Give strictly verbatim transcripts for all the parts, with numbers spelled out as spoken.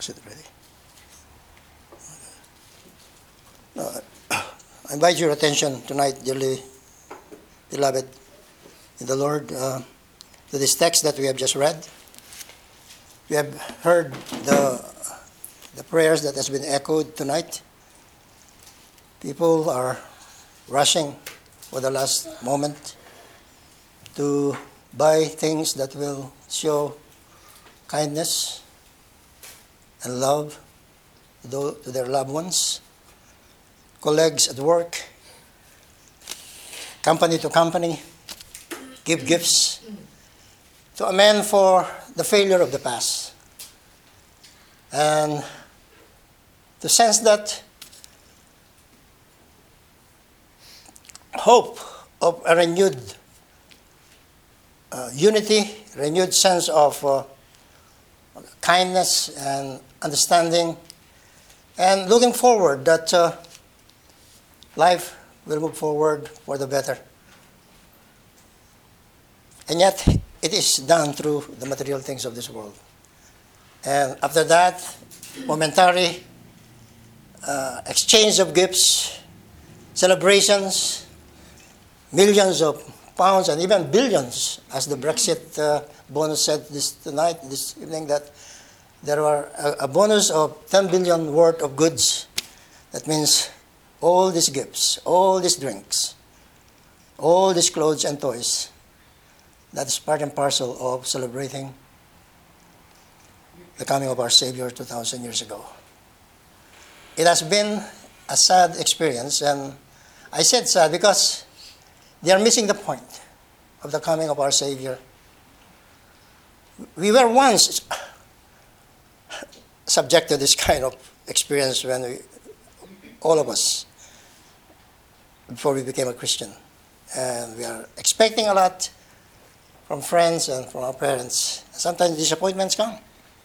Is it ready? No, I invite your attention tonight, dearly beloved in the Lord, uh, to this text that we have just read. We have heard the, the prayers that has been echoed tonight. People are rushing for the last moment to buy things that will show kindness and love to their loved ones, colleagues at work, company to company, give gifts to amend for the failure of the past, and to sense that hope of a renewed uh, unity, renewed sense of uh, kindness and understanding, and looking forward that uh, life will move forward for the better. And yet, it is done through the material things of this world. And after that, momentary uh, exchange of gifts, celebrations, millions of pounds and even billions, as the Brexit uh, bonus said this tonight, this evening, that there were a, a bonus of ten billion worth of goods. That means all these gifts, all these drinks, all these clothes and toys. That is part and parcel of celebrating the coming of our Savior two thousand years ago. It has been a sad experience, and I said sad because they are missing the point of the coming of our Savior. We were once subject to this kind of experience when we, all of us, before we became a Christian. And we are expecting a lot from friends and from our parents. Sometimes disappointments come.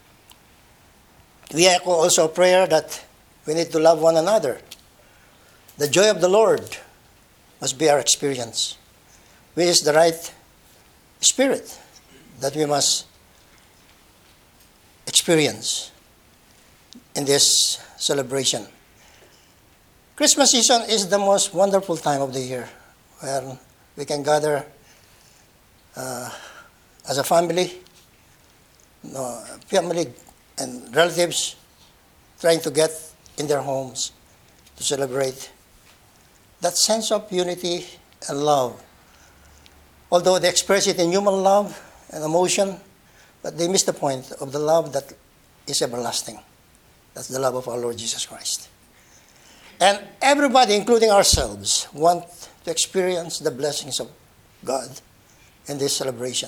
We echo also a prayer that we need to love one another. The joy of the Lord must be our experience, which is the right spirit that we must experience in this celebration. Christmas season is the most wonderful time of the year, where we can gather uh, as a family, no, family and relatives, trying to get in their homes to celebrate that sense of unity and love. Although they express it in human love and emotion, but they miss the point of the love that is everlasting. That's the love of our Lord Jesus Christ. And everybody, including ourselves, want to experience the blessings of God in this celebration.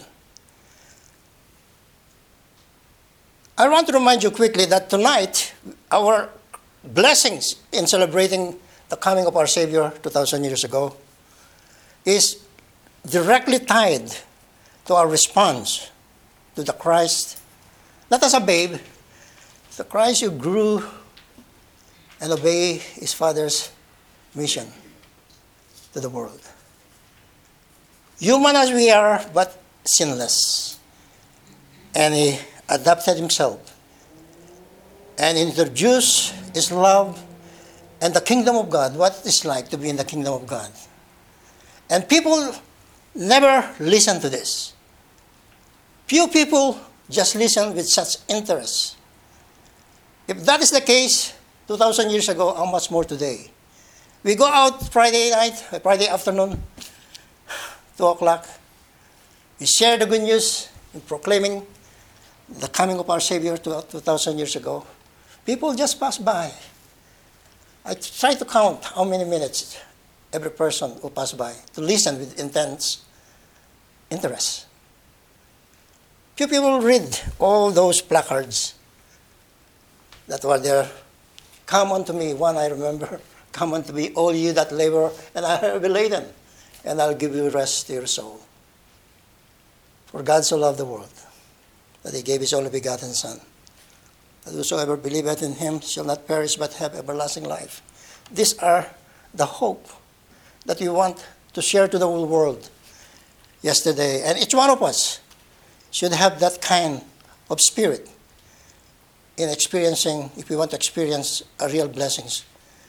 I want to remind you quickly that tonight, our blessings in celebrating the coming of our Savior two thousand years ago is directly tied to our response to the Christ, not as a babe, the Christ who grew and obeyed his Father's mission to the world. Human as we are, but sinless. And he adapted himself and introduced his love and the kingdom of God, what it is like to be in the kingdom of God. And people never listen to this. Few people just listen with such interest. If that is the case two thousand years ago, how much more today? We go out Friday night, Friday afternoon, two o'clock. We share the good news in proclaiming the coming of our Savior two thousand years ago. People just pass by. I try to count how many minutes every person will pass by to listen with intense interest. Few people read all those placards that were there. Come unto me, one I remember. Come unto me, all you that labor and are heavy laden, and I'll give you rest to your soul. For God so loved the world that he gave his only begotten Son, that whosoever believeth in him shall not perish but have everlasting life. These are the hope that we want to share to the whole world yesterday. And each one of us should have that kind of spirit in experiencing, if we want to experience a real blessings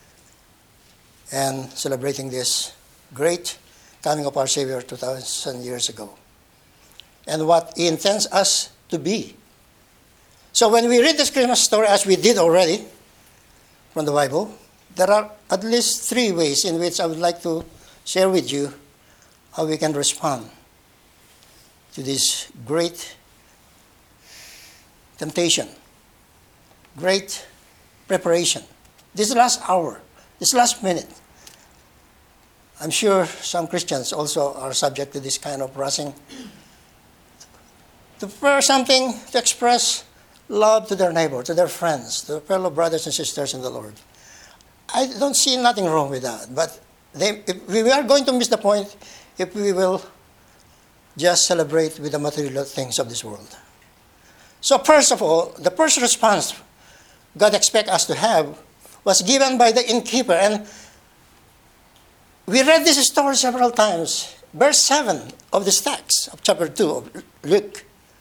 and celebrating this great coming of our Savior two thousand years ago, and what He intends us to be. So when we read this Christmas story, as we did already from the Bible, there are at least three ways in which I would like to share with you how we can respond to this great temptation, great preparation. This last hour, this last minute, I'm sure some Christians also are subject to this kind of rushing to prepare something to express love to their neighbor, to their friends, to their fellow brothers and sisters in the Lord. I don't see nothing wrong with that, but they, if we are going to miss the point if we will just celebrate with the material things of this world. So first of all, the first response God expects us to have was given by the innkeeper. And we read this story several times. Verse seven of this text of chapter two of Luke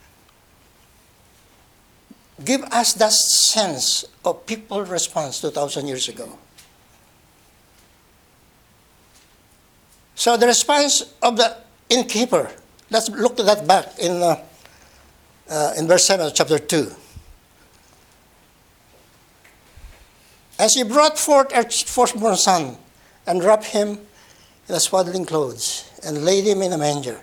give us that sense of people's response two thousand years ago. So the response of the innkeeper, let's look at that back in uh, uh, in verse seven of chapter two. As he brought forth her firstborn son and wrapped him in the swaddling clothes and laid him in a manger,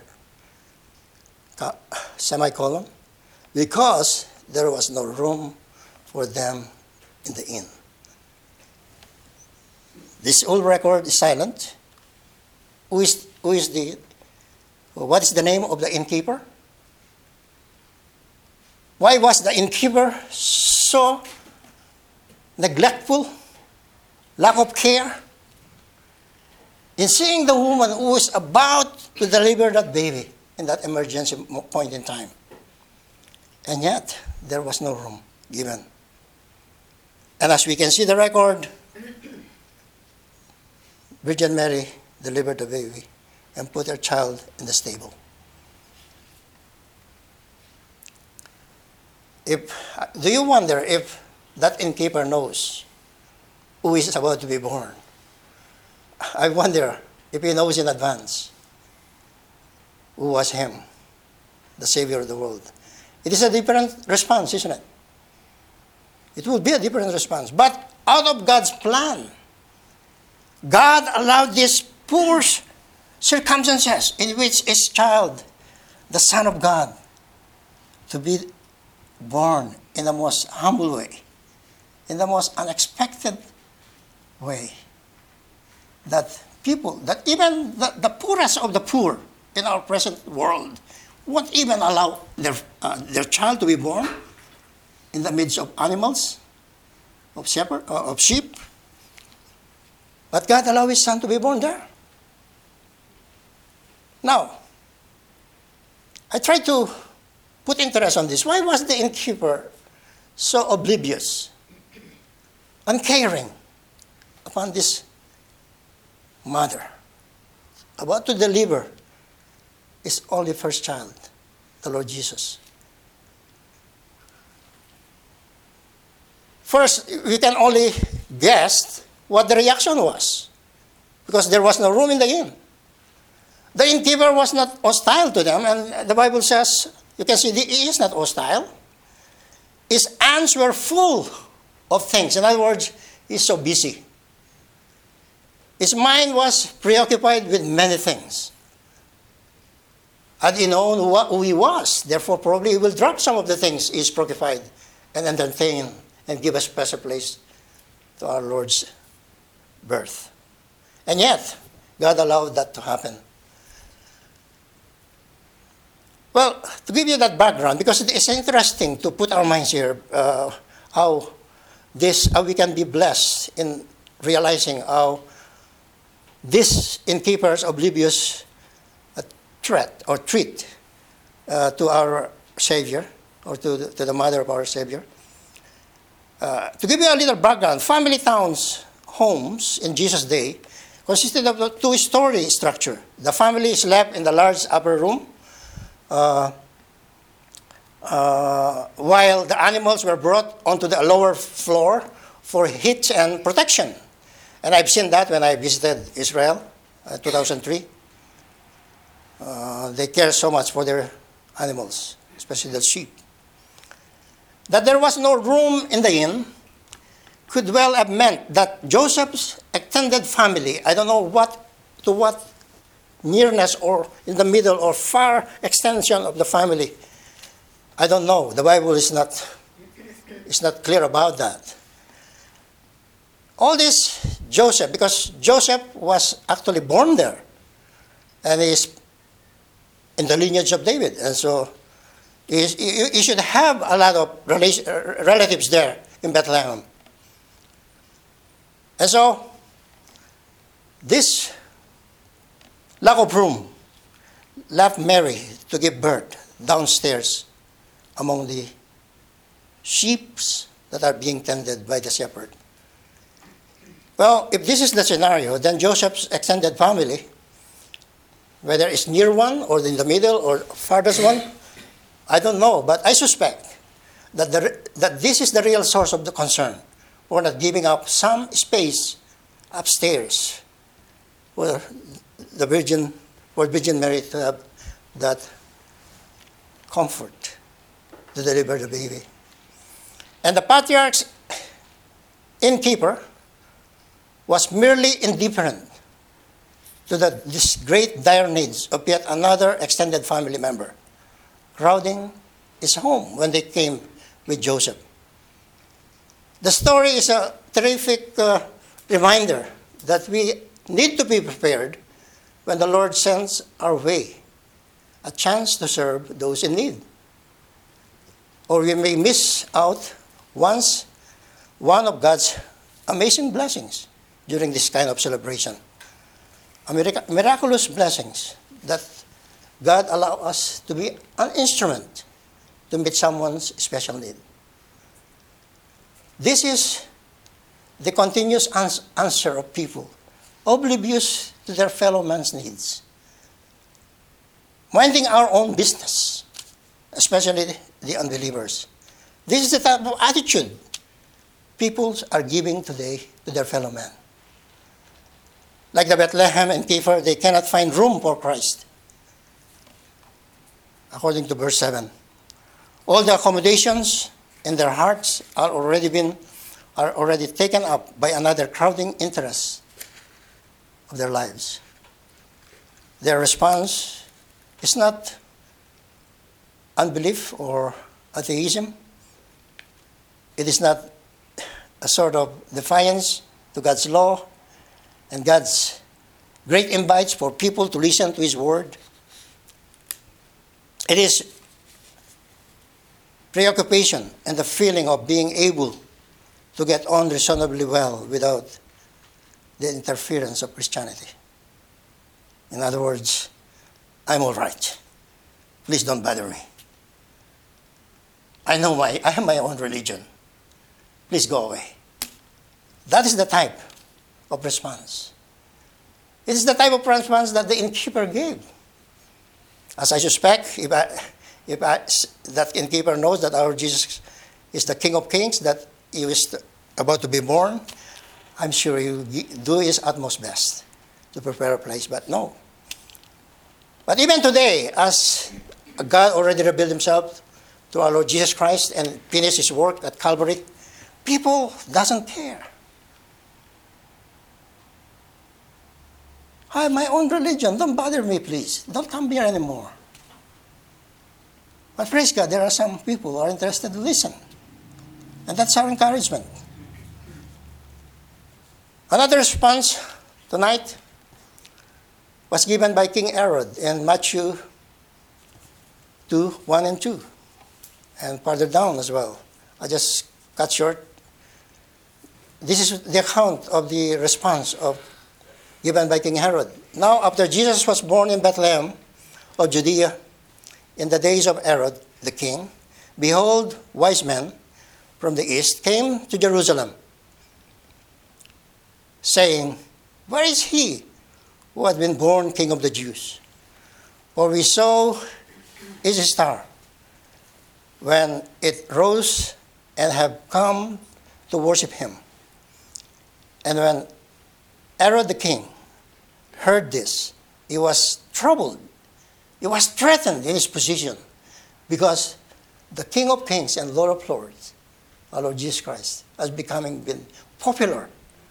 semicolon, because there was no room for them in the inn. This old record is silent. Who is, who is the, what is the name of the innkeeper? Why was the innkeeper so neglectful, lack of care, in seeing the woman who was about to deliver that baby in that emergency point in time? And yet, there was no room given. And as we can see the record, Virgin Mary delivered the baby and put her child in the stable. If, do you wonder if that innkeeper knows who is about to be born? I wonder if he knows in advance who was him, the Savior of the world. It is a different response, isn't it? It will be a different response. But out of God's plan, God allowed these poor circumstances in which his child, the Son of God, to be born in the most humble way, in the most unexpected way, that people, that even the, the poorest of the poor in our present world won't even allow their, uh, their child to be born in the midst of animals, of shepherd, uh, of sheep. But God allowed his son to be born there. Now, I try to put interest on this. Why was the innkeeper so oblivious, uncaring upon this mother about to deliver his only first child, the Lord Jesus? First, we can only guess what the reaction was, because there was no room in the inn. The innkeeper was not hostile to them, and the Bible says, you can see he is not hostile. His hands were full of things. In other words, he's so busy. His mind was preoccupied with many things. Had he known who he was, therefore probably he will drop some of the things he's preoccupied and entertain and give a special place to our Lord's birth. And yet, God allowed that to happen. Well, to give you that background, because it is interesting to put our minds here, uh, how this, how we can be blessed in realizing how this innkeeper's oblivious uh, threat or treat uh, to our Savior, or to the, to the mother of our Savior. Uh, to give you a little background, family towns, homes in Jesus' day consisted of a two-story structure. The family slept in the large upper room, Uh, uh, while the animals were brought onto the lower floor for heat and protection. And I've seen that when I visited Israel in uh, two thousand three. Uh, they care so much for their animals, especially the sheep. That there was no room in the inn could well have meant that Joseph's extended family, I don't know what to what nearness or in the middle or far extension of the family, I don't know. The Bible is not, is not clear about that. All this, Joseph, because Joseph was actually born there, and he is in the lineage of David, and so he, he, he should have a lot of relation, relatives there in Bethlehem. And so, this lack of room left Mary to give birth downstairs among the sheep that are being tended by the shepherd. Well, if this is the scenario, then Joseph's extended family, whether it's near one or in the middle or farthest one, I don't know, but I suspect that, the, that this is the real source of the concern. We're not giving up some space upstairs where the Virgin, for Virgin Mary to have that comfort to deliver the baby. And the patriarch's innkeeper was merely indifferent to the, this great dire needs of yet another extended family member, crowding his home when they came with Joseph. The story is a terrific uh, reminder that we need to be prepared when the Lord sends our way a chance to serve those in need. Or we may miss out once one of God's amazing blessings during this kind of celebration. A mirac- miraculous blessings that God allows us to be an instrument to meet someone's special need. This is the continuous ans- answer of people, oblivious to their fellow man's needs, minding our own business, especially the unbelievers. This is the type of attitude people are giving today to their fellow man. Like the Bethlehem and Kepher, they cannot find room for Christ. According to verse seven. All the accommodations in their hearts are already been are already taken up by another crowding interest of their lives. Their response is not unbelief or atheism. It is not a sort of defiance to God's law and God's great invites for people to listen to His word. It is preoccupation and the feeling of being able to get on reasonably well without the interference of Christianity. In other words, I'm all right. Please don't bother me. I know my, I have my own religion. Please go away. That is the type of response. It is the type of response that the innkeeper gave. As I suspect, if, I, if I, that innkeeper knows that our Jesus is the King of Kings, that He is about to be born, I'm sure He will do His utmost best to prepare a place, but no. But even today, as God already revealed Himself to our Lord Jesus Christ and finished His work at Calvary, people doesn't care. I have my own religion. Don't bother me, please. Don't come here anymore. But praise God, there are some people who are interested to listen. And that's our encouragement. Another response tonight was given by King Herod in Matthew two, one and two. And further down as well. I just cut short. This is the account of the response of given by King Herod. Now, after Jesus was born in Bethlehem of Judea, in the days of Herod the king, behold, wise men from the east came to Jerusalem, saying, where is he who had been born King of the Jews? For we saw his star when it rose and have come to worship him. And when Herod the king heard this, he was troubled. He was threatened in his position because the King of Kings and Lord of Lords, our Lord Jesus Christ, has becoming been popular.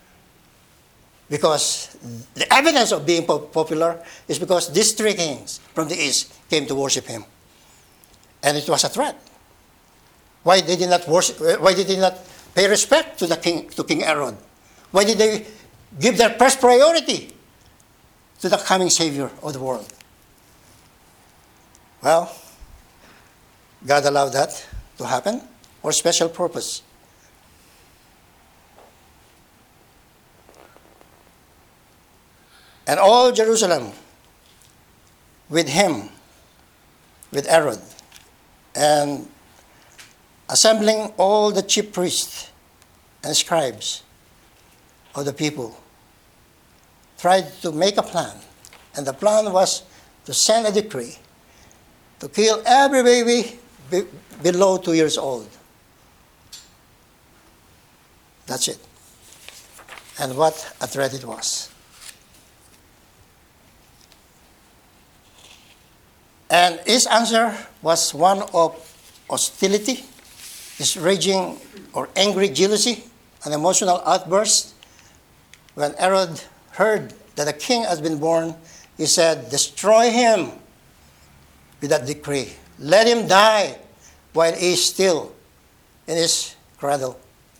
Because the evidence of being popular is because these three kings from the east came to worship him. And it was a threat. Why they did not worship, why did they not pay respect to the king, to King Herod? Why did they give their first priority to the coming Savior of the world? Well, God allowed that to happen for a special purpose. And all Jerusalem with him, with Herod, and assembling all the chief priests and scribes of the people, tried to make a plan. And the plan was to send a decree to kill every baby be- below two years old. That's it. And what a threat it was. And his answer was one of hostility, his raging or angry jealousy, an emotional outburst. When Herod heard that a king has been born, he said, "Destroy him with that decree. Let him die while he is still in his cradle."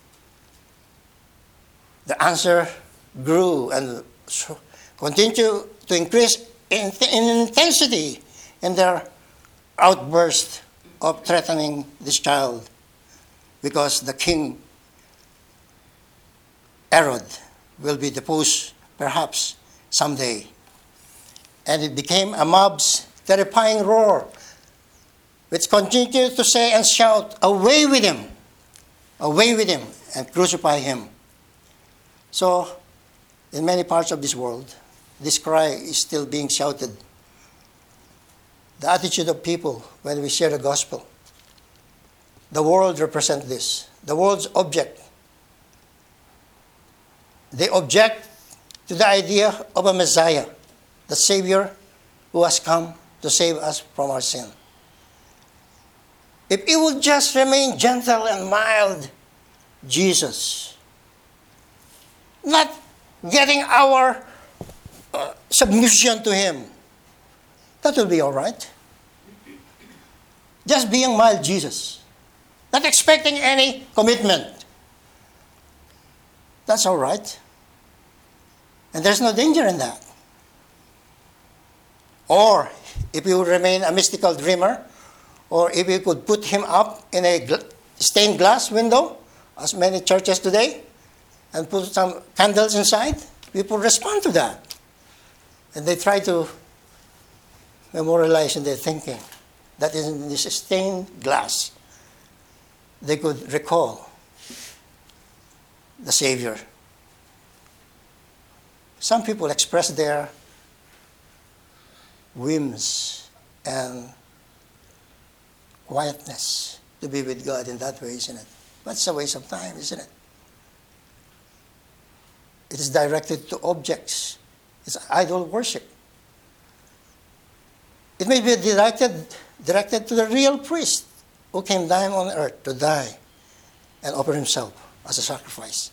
The answer grew and continued to increase in, in intensity in their outburst of threatening this child, because the king Herod will be deposed perhaps someday. And it became a mob's terrifying roar, which continued to say and shout, "Away with him! Away with him! And crucify him!" So, in many parts of this world, this cry is still being shouted. The attitude of people when we share the gospel. The world represents this. The world's object. They object to the idea of a Messiah, the Savior who has come to save us from our sin. If he would just remain gentle and mild, Jesus, not getting our uh, submission to him, that will be all right. Just being mild Jesus, not expecting any commitment, that's all right. And there's no danger in that. Or if you would remain a mystical dreamer, or if you could put him up in a gl- stained glass window, as many churches today, and put some candles inside, people respond to that. And they try to memorialize in their thinking that in this stained glass, they could recall the Savior. Some people express their whims and quietness to be with God in that way, isn't it? But it's a waste of time, isn't it? It is directed to objects. It's idol worship. It may be directed, directed to the real priest who came down on earth to die and offer himself as a sacrifice.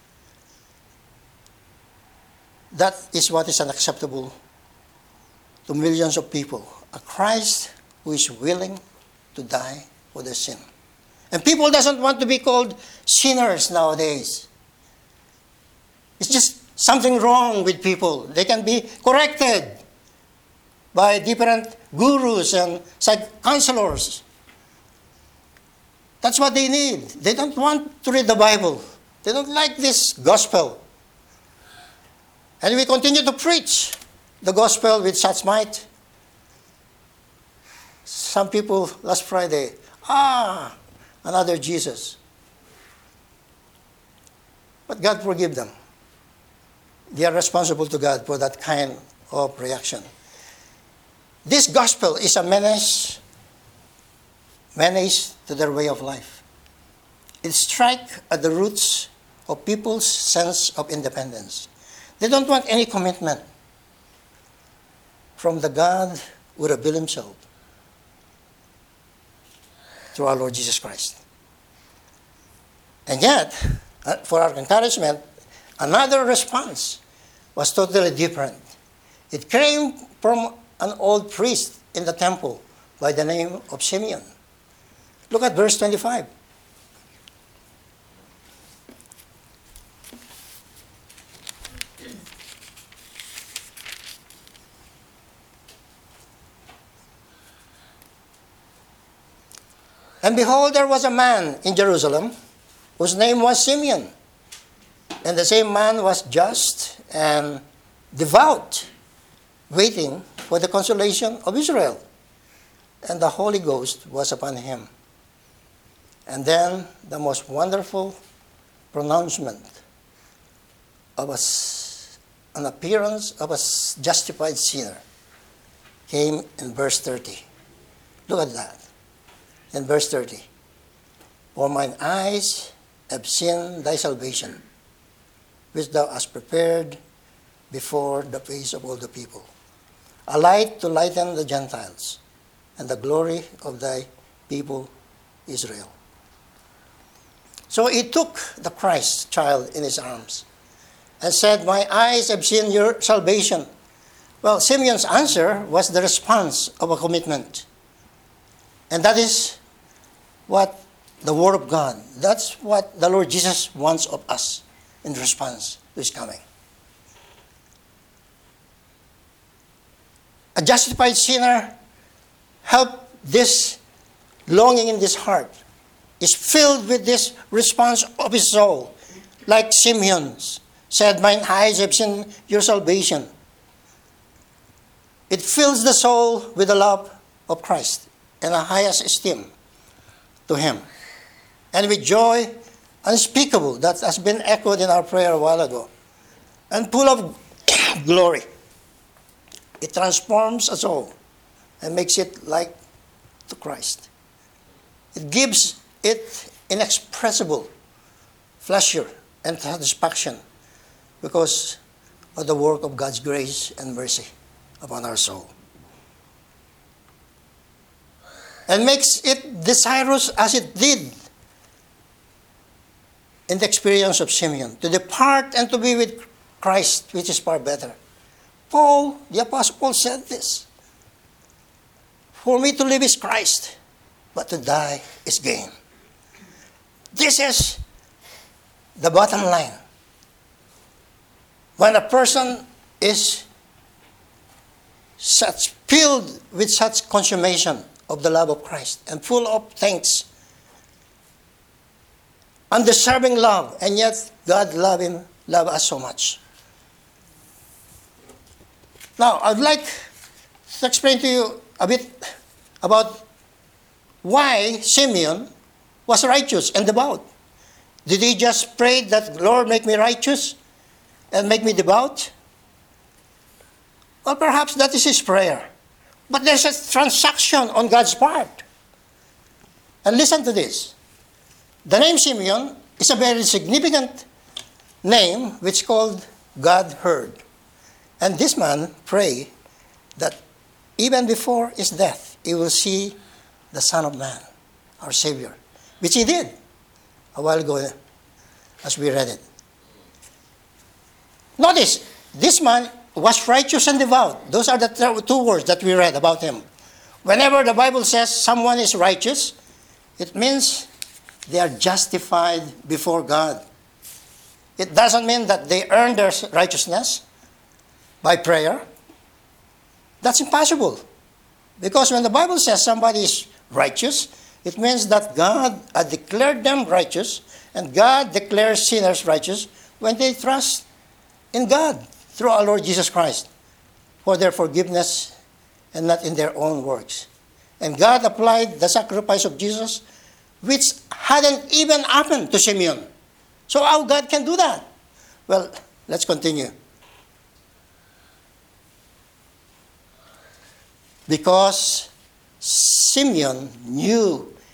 That is what is unacceptable to millions of people. A Christ who is willing to die for their sin. And people doesn't want to be called sinners nowadays. It's just something wrong with people. They can be corrected by different gurus and psych counselors. That's what they need. They don't want to read the Bible. They don't like this gospel. And we continue to preach the gospel with such might. Some people last Friday, ah, another Jesus. But God forgive them. They are responsible to God for that kind of reaction. This gospel is a menace menace to their way of life. It strikes at the roots of people's sense of independence. They don't want any commitment from the God who revealed himself through our Lord Jesus Christ. And yet, for our encouragement, another response was totally different. It came from an old priest in the temple by the name of Simeon. Look at verse twenty-five. And behold, there was a man in Jerusalem whose name was Simeon. And the same man was just and devout, waiting for the consolation of Israel. And the Holy Ghost was upon him. And then the most wonderful pronouncement of a, an appearance of a justified sinner came in verse thirty. Look at that. In verse thirty. For mine eyes have seen thy salvation, which thou hast prepared before the face of all the people, a light to lighten the Gentiles, and the glory of thy people Israel. So he took the Christ child in his arms and said, my eyes have seen your salvation. Well, Simeon's answer was the response of a commitment. And that is what the Word of God, that's what the Lord Jesus wants of us in response to his coming. A justified sinner, help this longing in this heart, is filled with this response of his soul, like Simeon's said, mine eyes have seen your salvation. It fills the soul with the love of Christ and a highest esteem to him. And with joy unspeakable, that has been echoed in our prayer a while ago, and full of glory. It transforms a soul and makes it like to Christ. It gives it inexpressible pleasure and satisfaction because of the work of God's grace and mercy upon our soul. And makes it desirous as it did in the experience of Simeon, to depart and to be with Christ, which is far better. Paul, the Apostle Paul said this, for me to live is Christ, but to die is gain. This is the bottom line. When a person is such filled with such consummation of the love of Christ and full of thanks, undeserving love, and yet God loved him, loved us so much. Now, I'd like to explain to you a bit about why Simeon was righteous and devout. Did he just pray that, Lord, make me righteous and make me devout? Well, perhaps that is his prayer. But there's a transaction on God's part. And listen to this. The name Simeon is a very significant name which is called God heard. And this man prayed that even before his death, he will see the Son of Man, our Savior, which he did a while ago as we read it. Notice, this man was righteous and devout. Those are the two words that we read about him. Whenever the Bible says someone is righteous, it means they are justified before God. It doesn't mean that they earn their righteousness by prayer. That's impossible. Because when the Bible says somebody is righteous, it means that God had declared them righteous, and God declares sinners righteous when they trust in God through our Lord Jesus Christ for their forgiveness and not in their own works. And God applied the sacrifice of Jesus, which hadn't even happened to Simeon. So how God can do that? Well, let's continue. Because Simeon knew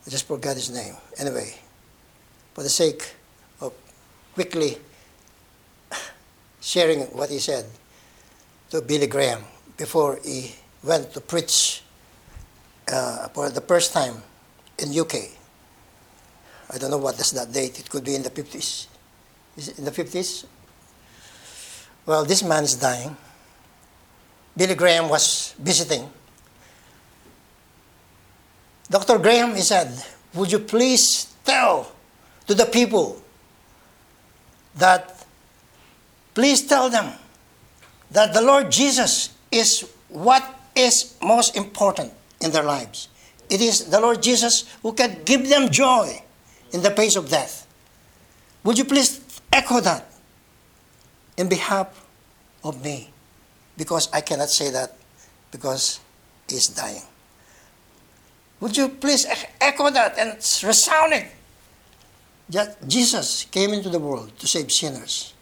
I just forgot his name. Anyway, for the sake of quickly sharing what he said to Billy Graham before he went to preach uh, for the first time in U K. I don't know what is that date. It could be in the fifties. Is it in the fifties? Well, this man is dying. Billy Graham was visiting. Doctor Graham, he said, would you please tell to the people that, please tell them that the Lord Jesus is what is most important in their lives. It is the Lord Jesus who can give them joy in the face of death. Would you please echo that in behalf of me? Because I cannot say that because he's dying. Would you please echo that and resound it? That Jesus came into the world to save sinners.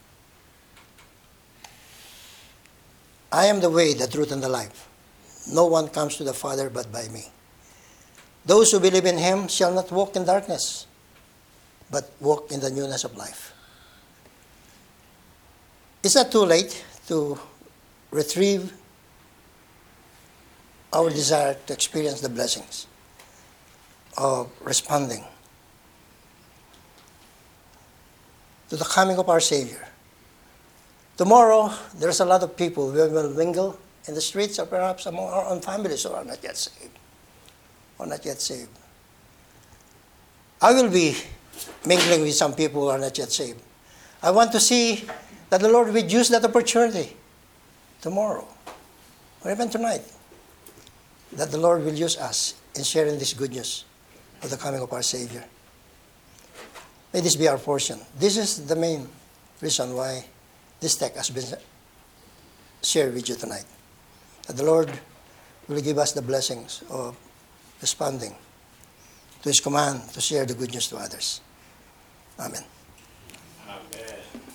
I am the way, the truth, and the life. No one comes to the Father but by me. Those who believe in him shall not walk in darkness, but walk in the newness of life. It's not too late to retrieve our desire to experience the blessings of responding to the coming of our Savior. Tomorrow, there's a lot of people who will mingle in the streets or perhaps among our own families who are not yet saved. Or not yet saved. I will be mingling with some people who are not yet saved. I want to see that the Lord will use that opportunity tomorrow or even tonight, that the Lord will use us in sharing this good news of the coming of our Savior. May this be our portion. This is the main reason why this text has been shared with you tonight. That the Lord will give us the blessings of responding to his command to share the good news to others. Amen. Amen.